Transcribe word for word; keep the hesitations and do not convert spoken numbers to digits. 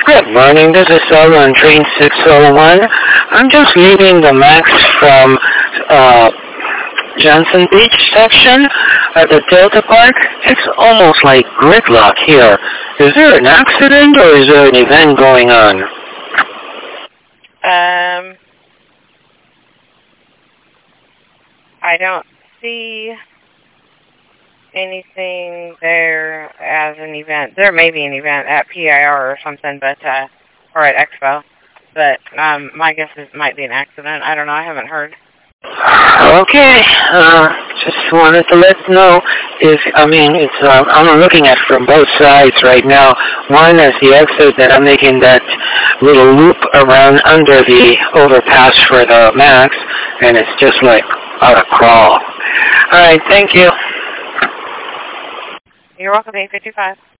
Good morning. This is Sal on train six oh one. I'm just leaving the MAX from uh, Johnson Beach section at the Delta Park. It's almost like gridlock here. Is there an accident or is there an event going on? Um, I don't see anything there as an event. There may be an event at P I R or something, but uh, or at Expo. But um, my guess is it might be an accident. I don't know. I haven't heard. Okay. Uh, just wanted to let you know if I mean it's. Uh, I'm looking at from both sides right now. One is the exit that I'm making that little loop around under the overpass for the MAX, and it's just like on a crawl. All right. Thank you. You're welcome, eight fifty-five.